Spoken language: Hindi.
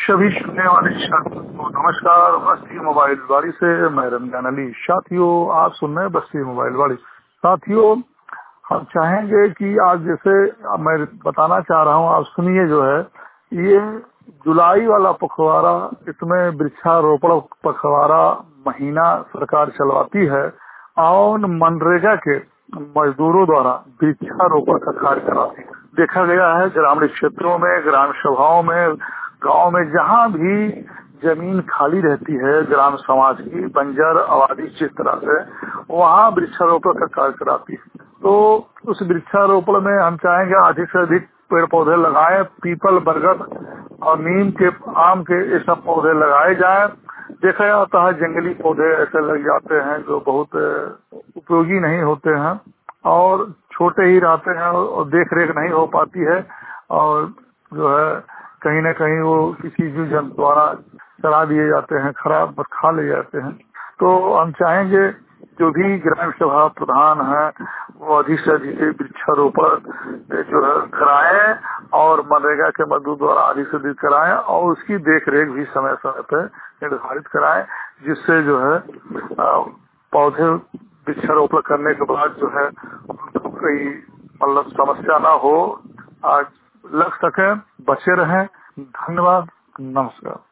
सभी सुनने वाले साथियों को नमस्कार। बस्ती मोबाइल वाड़ी से मैं रमजान अली। साथियों, आप सुन रहे हैं बस्ती मोबाइल वाड़ी। साथियों, हम चाहेंगे कि आज जैसे मैं बताना चाह रहा हूँ, आप सुनिए। जो है ये जुलाई वाला पखवाड़ा, इसमें वृक्षारोपण पखवाड़ा महीना सरकार चलवाती है और मनरेगा के मजदूरों द्वारा वृक्षारोपण का कार्य कराती है। देखा गया है ग्रामीण क्षेत्रों में, ग्राम सभाओं में, गांव में जहां भी जमीन खाली रहती है ग्राम समाज की, बंजर आबादी जिस तरह से, वहां वृक्षारोपण का कार्य कराती है। तो उस वृक्षारोपण में हम चाहेंगे अधिक से अधिक पेड़ पौधे लगाएं। पीपल, बरगद और नीम के, आम के, ये सब पौधे लगाए जाएं। देखा जाता है जंगली पौधे ऐसे लग जाते हैं जो बहुत उपयोगी नहीं होते हैं और छोटे ही रहते हैं और देख रेख नहीं हो पाती है, और जो है कहीं न कहीं वो किसी जीव जंतु द्वारा चला दिए जाते हैं, खराब खा ले जाते हैं। तो हम चाहेंगे जो भी ग्राम सभा प्रधान है वो अधिक से अधिक वृक्षारोपण जो है कराएं और मनरेगा के मजदूर द्वारा अधिक से अधिक कराएं और उसकी देख रेख भी समय समय पर निर्धारित कराएं, जिससे जो है पौधे वृक्षारोपण करने के बाद जो है कोई मतलब समस्या ना हो, आज लग सके, बचे रहें। धन्यवाद, नमस्कार।